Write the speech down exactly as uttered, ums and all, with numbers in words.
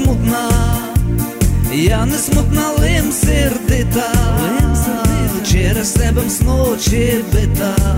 смутна, я не смутна, лим сердита, через тебе сночі бита.